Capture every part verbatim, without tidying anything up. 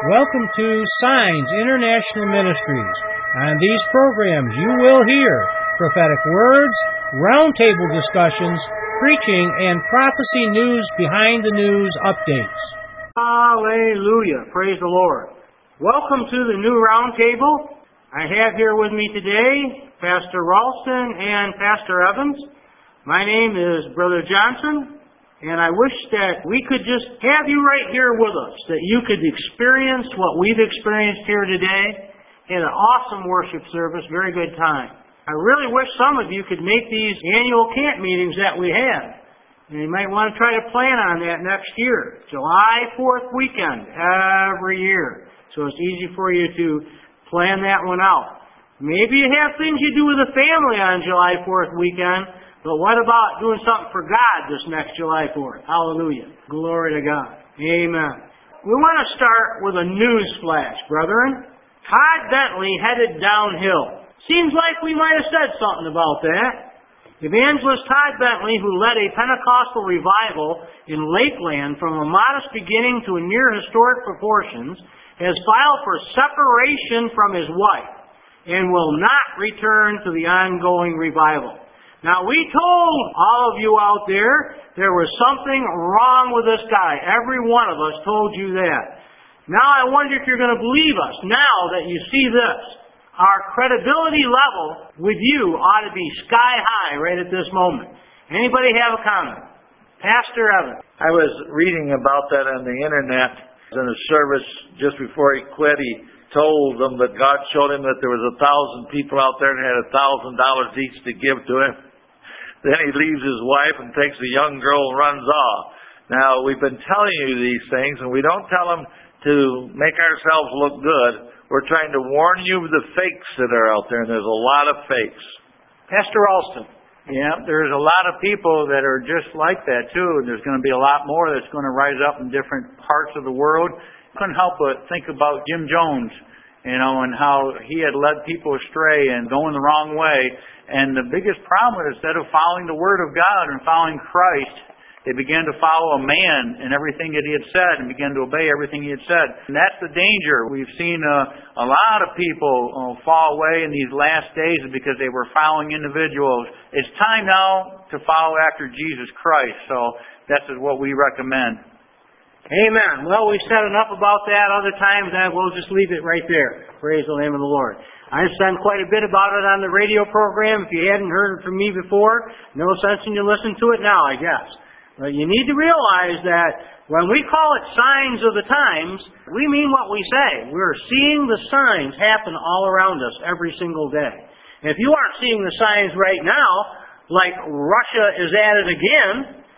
Welcome to Signs International Ministries. On these programs you will hear prophetic words, roundtable discussions, preaching, and prophecy news behind the news updates. Hallelujah. Praise the Lord. Welcome to the new roundtable. I have here with me today Pastor Ralston and Pastor Evans. My name is Brother Johnson. And I wish that we could just have you right here with us, that you could experience what we've experienced here today. In an awesome worship service, very good time. I really wish some of you could make these annual camp meetings that we have. And you might want to try to plan on that next year. July fourth weekend, every year. So it's easy for you to plan that one out. Maybe you have things you do with the family on July fourth weekend. But what about doing something for God this next July fourth? Hallelujah. Glory to God. Amen. We want to start with a news flash, brethren. Todd Bentley headed downhill. Seems like we might have said something about that. Evangelist Todd Bentley, who led a Pentecostal revival in Lakeland from a modest beginning to a near historic proportions, has filed for separation from his wife and will not return to the ongoing revival. Now, we told all of you out there there was something wrong with this guy. Every one of us told you that. Now, I wonder if you're going to believe us now that you see this. Our credibility level with you ought to be sky high right at this moment. Anybody have a comment? Pastor Evans. I was reading about that on the internet in a service just before he quit. He told them that God showed him that there was a thousand people out there that had a thousand dollars each to give to him. Then he leaves his wife and takes a young girl and runs off. Now, we've been telling you these things, and we don't tell them to make ourselves look good. We're trying to warn you of the fakes that are out there, and there's a lot of fakes. Pastor Ralston. Yeah, there's a lot of people that are just like that, too. And there's going to be a lot more that's going to rise up in different parts of the world. I couldn't help but think about Jim Jones, you know, and how he had led people astray and going the wrong way. And the biggest problem is, instead of following the Word of God and following Christ, they began to follow a man and everything that he had said and began to obey everything he had said. And that's the danger. We've seen uh, a lot of people uh, fall away in these last days because they were following individuals. It's time now to follow after Jesus Christ. So that's what we recommend. Amen. Well, we've said enough about that other times, and we'll just leave it right there. Praise the name of the Lord. I've said quite a bit about it on the radio program. If you hadn't heard it from me before, no sense in you listening to it now, I guess. But you need to realize that when we call it signs of the times, we mean what we say. We're seeing the signs happen all around us every single day. And if you aren't seeing the signs right now, like Russia is at it again,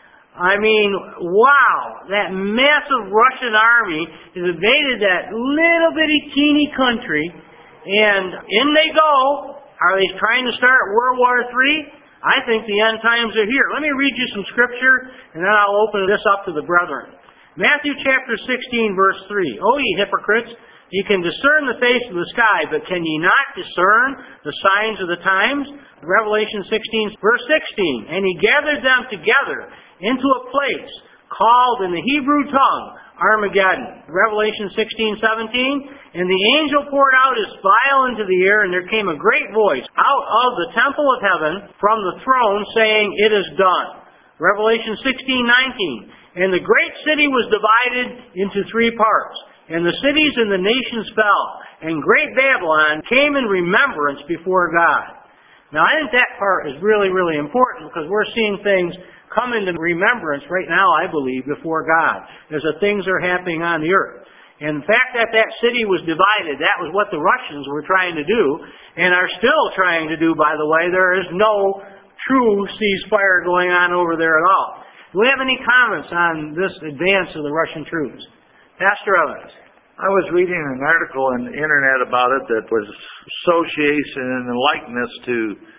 I mean, wow, that massive Russian army has invaded that little bitty teeny country, and in they go. Are they trying to start World War Three? I think the end times are here. Let me read you some scripture, and then I'll open this up to the brethren. Matthew chapter sixteen, verse three. O ye hypocrites, ye can discern the face of the sky, but can ye not discern the signs of the times? Revelation sixteen, verse sixteen. And he gathered them together into a place called in the Hebrew tongue Armageddon. Revelation sixteen, seventeen. And the angel poured out his vial into the air, and there came a great voice out of the temple of heaven from the throne, saying, It is done. Revelation sixteen, nineteen. And the great city was divided into three parts, and the cities and the nations fell, and great Babylon came in remembrance before God. Now, I think that part is really, really important, because we're seeing things come into remembrance right now, I believe, before God, as the things are happening on the earth. And the fact that that city was divided, that was what the Russians were trying to do, and are still trying to do, by the way. There is no true ceasefire going on over there at all. Do we have any comments on this advance of the Russian troops? Pastor Evans. I was reading an article on the internet about it that was association and likeness to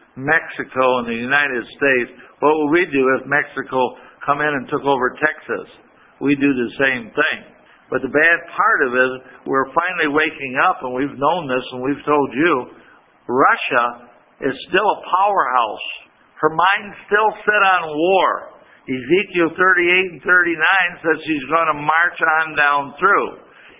Mexico and the United States. What would we do if Mexico come in and took over Texas? We do the same thing. But the bad part of it is we're finally waking up, and we've known this and we've told you, Russia is still a powerhouse. Her mind's still set on war. Ezekiel thirty-eight and thirty-nine says she's going to march on down through.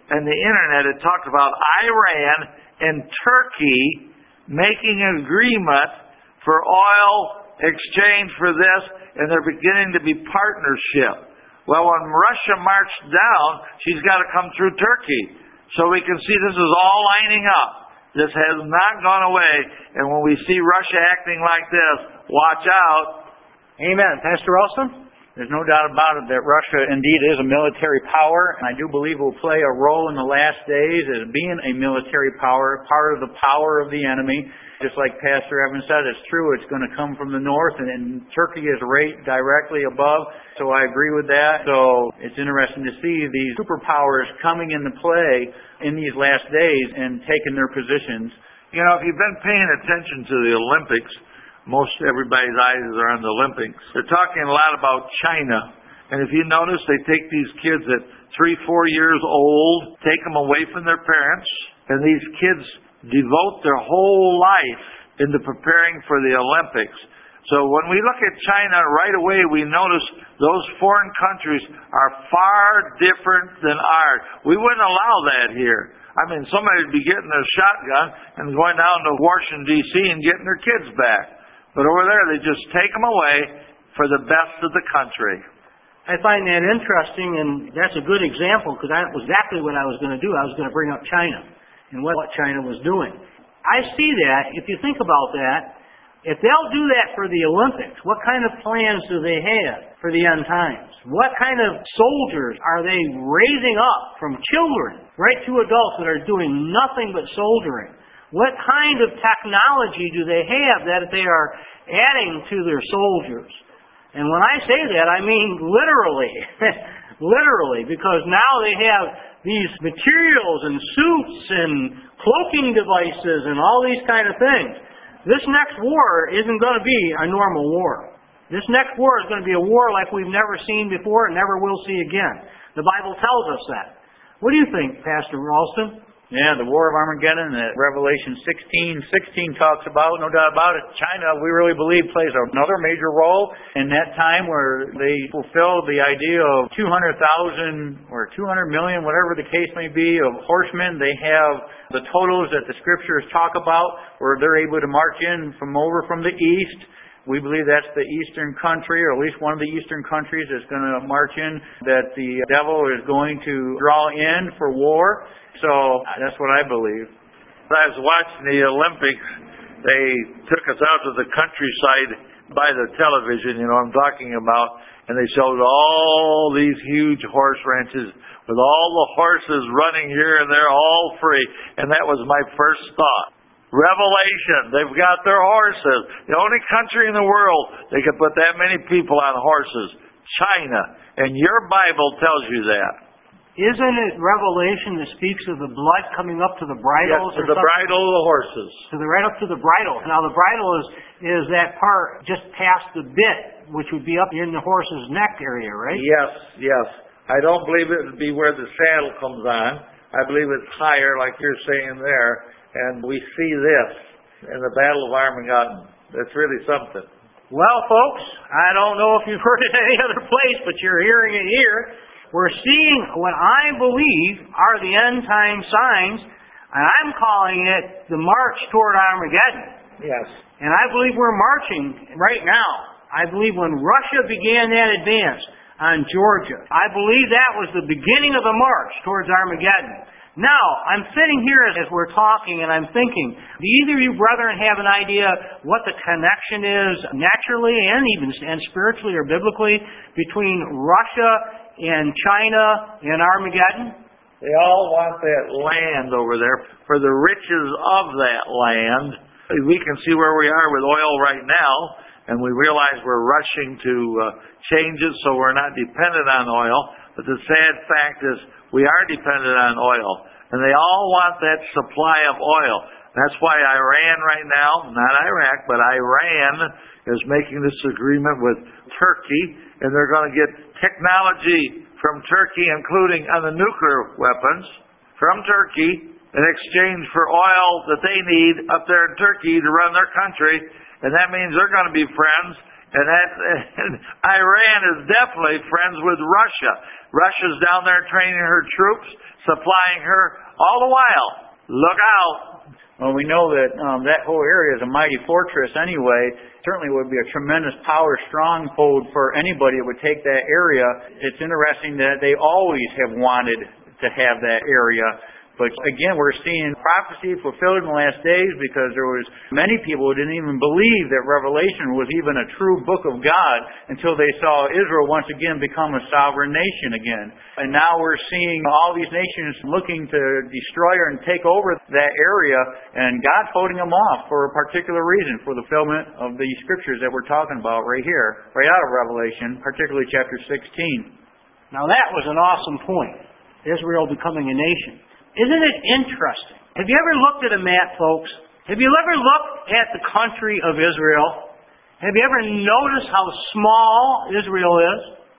and the internet, it talked about Iran and Turkey making an agreement for oil exchange for this, and they're beginning to be partnership. Well, when Russia marched down, she's got to come through Turkey. So we can see this is all lining up. This has not gone away. And when we see Russia acting like this, watch out. Amen. Pastor Ralston? There's no doubt about it that Russia indeed is a military power, and I do believe will play a role in the last days as being a military power, part of the power of the enemy. Just like Pastor Evans said, it's true, it's going to come from the north, and, and Turkey is right directly above, so I agree with that. So it's interesting to see these superpowers coming into play in these last days and taking their positions. You know, if you've been paying attention to the Olympics, most everybody's eyes are on the Olympics. They're talking a lot about China. And if you notice, they take these kids at three, four years old, take them away from their parents, and these kids devote their whole life into preparing for the Olympics. So when we look at China, right away we notice those foreign countries are far different than ours. We wouldn't allow that here. I mean, somebody would be getting their shotgun and going down to Washington, D C and getting their kids back. But over there, they just take them away for the best of the country. I find that interesting, and that's a good example, because that was exactly what I was going to do. I was going to bring up China and what China was doing. I see that, if you think about that, if they'll do that for the Olympics, what kind of plans do they have for the end times? What kind of soldiers are they raising up from children right to adults that are doing nothing but soldiering? What kind of technology do they have that they are adding to their soldiers? And when I say that, I mean literally. Literally, because now they have these materials and suits and cloaking devices and all these kind of things. This next war isn't going to be a normal war. This next war is going to be a war like we've never seen before and never will see again. The Bible tells us that. What do you think, Pastor Ralston? Yeah, the War of Armageddon that Revelation sixteen sixteen talks about, no doubt about it. China, we really believe, plays another major role in that time where they fulfill the idea of two hundred thousand or two hundred million, whatever the case may be, of horsemen. They have the totals that the Scriptures talk about where they're able to march in from over from the east. We believe that's the eastern country, or at least one of the eastern countries that's going to march in, that the devil is going to draw in for war. So that's what I believe. I was watching the Olympics. They took us out to the countryside by the television, you know what I'm talking about, and they showed all these huge horse ranches with all the horses running here and there, all free. And that was my first thought. Revelation. They've got their horses. The only country in the world they could put that many people on horses. China. And your Bible tells you that. Isn't it Revelation that speaks of the blood coming up to the bridles? Yes, to the bridle of the horses. To the right up to the bridle. Now the bridle is is that part just past the bit, which would be up in the horse's neck area, right? Yes, yes. I don't believe it would be where the saddle comes on. I believe it's higher, like you're saying there. And we see this in the Battle of Armageddon. That's really something. Well, folks, I don't know if you've heard it any other place, but you're hearing it here. We're seeing what I believe are the end time signs, and I'm calling it the march toward Armageddon. Yes. And I believe we're marching right now. I believe when Russia began that advance on Georgia, I believe that was the beginning of the march towards Armageddon. Now, I'm sitting here as we're talking and I'm thinking, do either of you brethren have an idea what the connection is naturally and even and spiritually or biblically between Russia and China and Armageddon? They all want that land over there for the riches of that land. We can see where we are with oil right now, and we realize we're rushing to uh, change it so we're not dependent on oil. But the sad fact is we are dependent on oil, and they all want that supply of oil. That's why Iran right now, not Iraq, but Iran is making this agreement with Turkey, and they're going to get technology from Turkey, including on the nuclear weapons, from Turkey in exchange for oil that they need up there in Turkey to run their country. And that means they're going to be friends, And that and Iran is definitely friends with Russia. Russia's down there training her troops, supplying her all the while. Look out. Well, we know that um, that whole area is a mighty fortress anyway. Certainly would be a tremendous power stronghold for anybody that would take that area. It's interesting that they always have wanted to have that area. But again, we're seeing prophecy fulfilled in the last days because there was many people who didn't even believe that Revelation was even a true book of God until they saw Israel once again become a sovereign nation again. And now we're seeing all these nations looking to destroy and take over that area, and God's holding them off for a particular reason, for the fulfillment of the scriptures that we're talking about right here, right out of Revelation, particularly chapter sixteen. Now that was an awesome point. Israel becoming a nation. Isn't it interesting? Have you ever looked at a map, folks? Have you ever looked at the country of Israel? Have you ever noticed how small Israel is?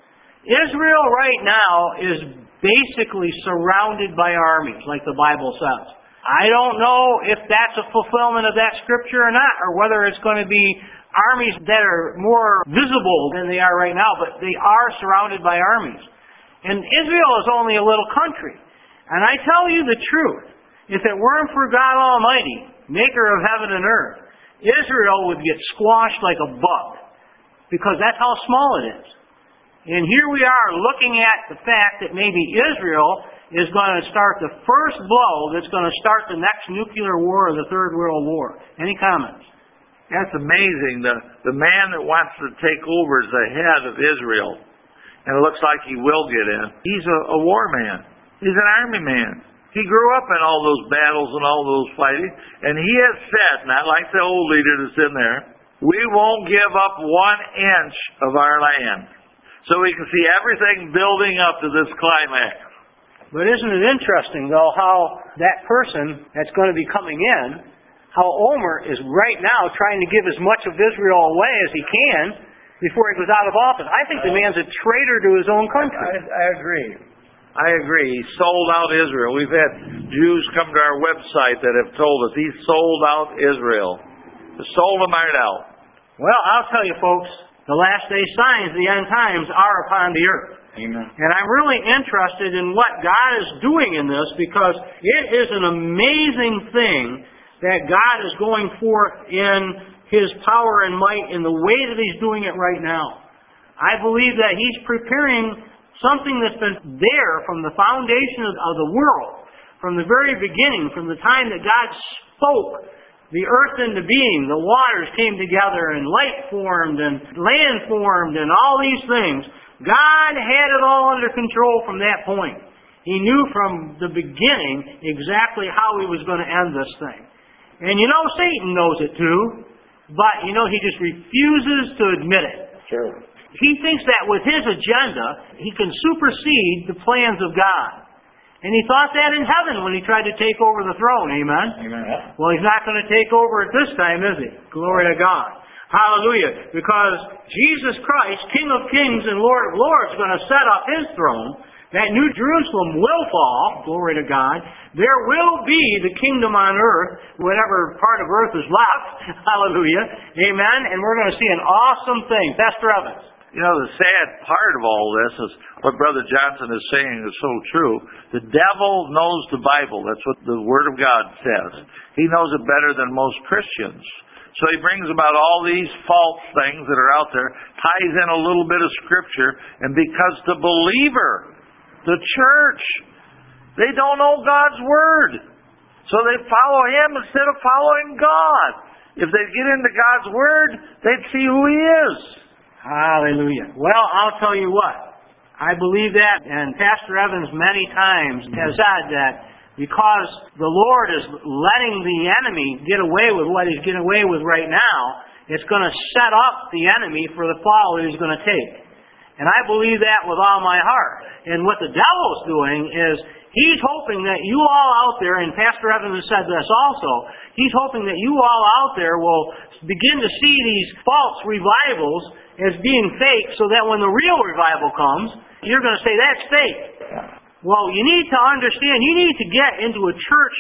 Israel right now is basically surrounded by armies, like the Bible says. I don't know if that's a fulfillment of that scripture or not, or whether it's going to be armies that are more visible than they are right now, but they are surrounded by armies. And Israel is only a little country. And I tell you the truth, if it weren't for God Almighty, maker of heaven and earth, Israel would get squashed like a bug, because that's how small it is. And here we are looking at the fact that maybe Israel is going to start the first blow that's going to start the next nuclear war or the Third World War. Any comments? That's amazing. The, the man that wants to take over is the head of Israel. And it looks like he will get in. He's a, a war man. He's an army man. He grew up in all those battles and all those fighting. And he has said, not like the old leader that's in there, we won't give up one inch of our land. So we can see everything building up to this climax. But isn't it interesting, though, how that person that's going to be coming in, how Omer is right now trying to give as much of Israel away as he can before he goes out of office. I think the man's a traitor to his own country. I, I agree. I agree. He sold out Israel. We've had Jews come to our website that have told us he sold out Israel. He sold them right out. Well, I'll tell you, folks, the last day signs, the end times, are upon the earth. Amen. And I'm really interested in what God is doing in this, because it is an amazing thing that God is going forth in His power and might in the way that He's doing it right now. I believe that He's preparing something that's been there from the foundation of the world, from the very beginning, from the time that God spoke the earth into being, the waters came together, and light formed, and land formed, and all these things. God had it all under control from that point. He knew from the beginning exactly how He was going to end this thing. And you know, Satan knows it too, but you know, he just refuses to admit it. Sure. He thinks that with his agenda, he can supersede the plans of God. And he thought that in heaven when he tried to take over the throne. Amen? Amen. Well, he's not going to take over at this time, is he? Glory to God. Hallelujah. Because Jesus Christ, King of Kings and Lord of Lords, is going to set up His throne. That New Jerusalem will fall. Glory to God. There will be the kingdom on earth, whatever part of earth is left. Hallelujah. Amen. And we're going to see an awesome thing. Pastor Evans. You know, the sad part of all this is what Brother Johnson is saying is so true. The devil knows the Bible. That's what the Word of God says. He knows it better than most Christians. So he brings about all these false things that are out there, ties in a little bit of Scripture, and because the believer, the church, they don't know God's Word. So they follow him instead of following God. If they get into God's Word, they'd see who He is. Hallelujah. Well, I'll tell you what. I believe that, and Pastor Evans many times has said that because the Lord is letting the enemy get away with what he's getting away with right now, it's going to set up the enemy for the fall that he's going to take. And I believe that with all my heart. And what the devil's doing is he's hoping that you all out there, and Pastor Evans has said this also, he's hoping that you all out there will begin to see these false revivals as being fake, so that when the real revival comes, you're going to say, that's fake. Well, you need to understand, you need to get into a church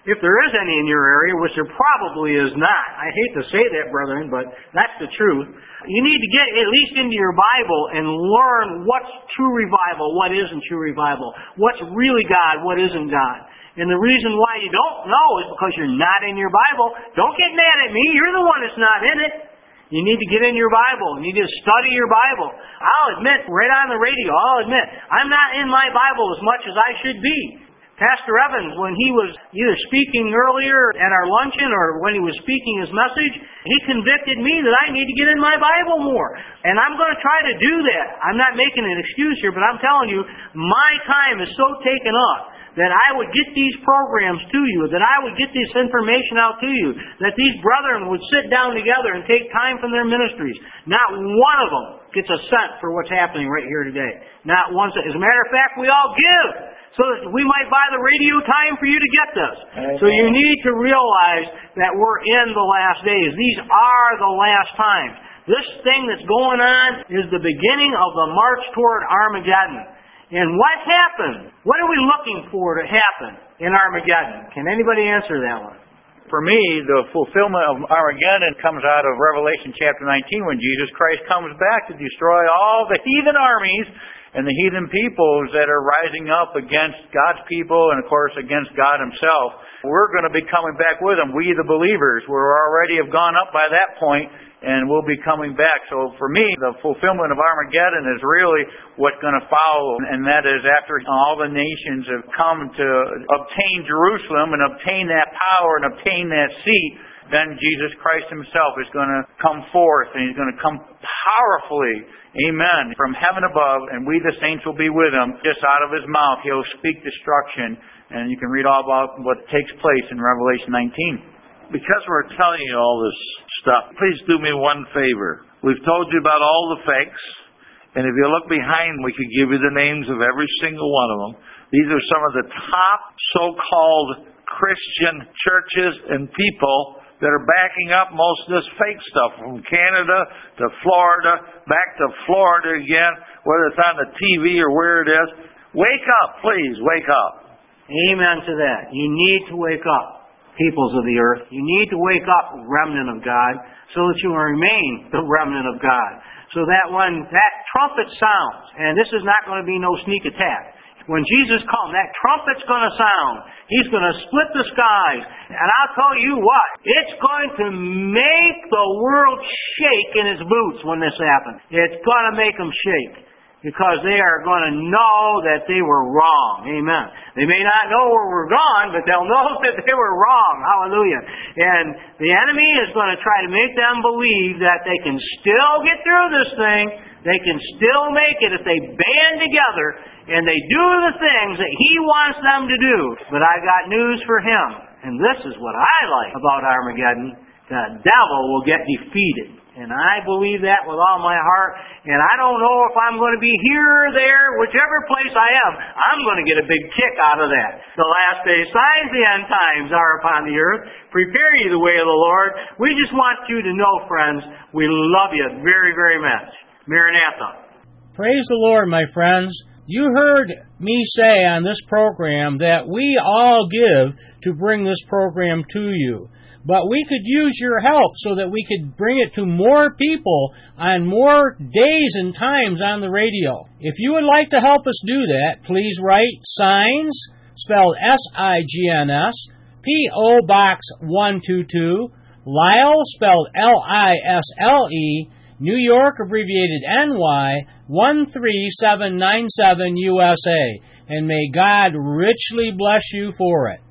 if there is any in your area, which there probably is not. I hate to say that, brethren, but that's the truth. You need to get at least into your Bible and learn what's true revival, what isn't true revival, what's really God, what isn't God. And the reason why you don't know is because you're not in your Bible. Don't get mad at me. You're the one that's not in it. You need to get in your Bible. You need to study your Bible. I'll admit, right on the radio, I'll admit, I'm not in my Bible as much as I should be. Pastor Evans, when he was either speaking earlier at our luncheon or when he was speaking his message, he convicted me that I need to get in my Bible more. And I'm going to try to do that. I'm not making an excuse here, but I'm telling you, my time is so taken up that I would get these programs to you, that I would get this information out to you, that these brethren would sit down together and take time from their ministries. Not one of them gets a cent for what's happening right here today. Not one cent. As a matter of fact, we all give, so that we might buy the radio time for you to get this. So you need to realize that we're in the last days. These are the last times. This thing that's going on is the beginning of the march toward Armageddon. And what happened? What are we looking for to happen in Armageddon? Can anybody answer that one? For me, the fulfillment of Armageddon comes out of Revelation chapter nineteen, when Jesus Christ comes back to destroy all the heathen armies and the heathen peoples that are rising up against God's people and, of course, against God Himself. We're going to be coming back with Him, we the believers. We already have gone up by that point, and we'll be coming back. So for me, the fulfillment of Armageddon is really what's going to follow, and that is after all the nations have come to obtain Jerusalem and obtain that power and obtain that seat, then Jesus Christ Himself is going to come forth, and He's going to come powerfully, amen, from heaven above, and we the saints will be with Him. Just out of His mouth, He'll speak destruction, and you can read all about what takes place in Revelation nineteen. Because we're telling you all this stuff, please do me one favor. We've told you about all the fakes, and if you look behind, we could give you the names of every single one of them. These are some of the top so-called Christian churches and people that are backing up most of this fake stuff, from Canada to Florida, back to Florida again, whether it's on the T V or where it is. Wake up, please, wake up. Amen to that. You need to wake up, peoples of the earth. You need to wake up, remnant of God, so that you will remain the remnant of God. So that when that trumpet sounds, and this is not going to be no sneak attack, when Jesus comes, that trumpet's going to sound. He's going to split the skies. And I'll tell you what, it's going to make the world shake in its boots when this happens. It's going to make them shake, because they are going to know that they were wrong. Amen. They may not know where we're gone, but they'll know that they were wrong. Hallelujah. And the enemy is going to try to make them believe that they can still get through this thing. They can still make it if they band together and they do the things that he wants them to do. But I got news for him. And this is what I like about Armageddon. The devil will get defeated. And I believe that with all my heart. And I don't know if I'm going to be here or there, whichever place I am, I'm going to get a big kick out of that. The last day signs, the end times are upon the earth. Prepare you the way of the Lord. We just want you to know, friends, we love you very, very much. Maranatha. Praise the Lord, my friends. You heard me say on this program that we all give to bring this program to you. But we could use your help so that we could bring it to more people on more days and times on the radio. If you would like to help us do that, please write Signs, spelled S I G N S, P O Box one two two, Lisle, spelled L I S L E, New York, abbreviated N Y, one three seven nine seven U S A. And may God richly bless you for it.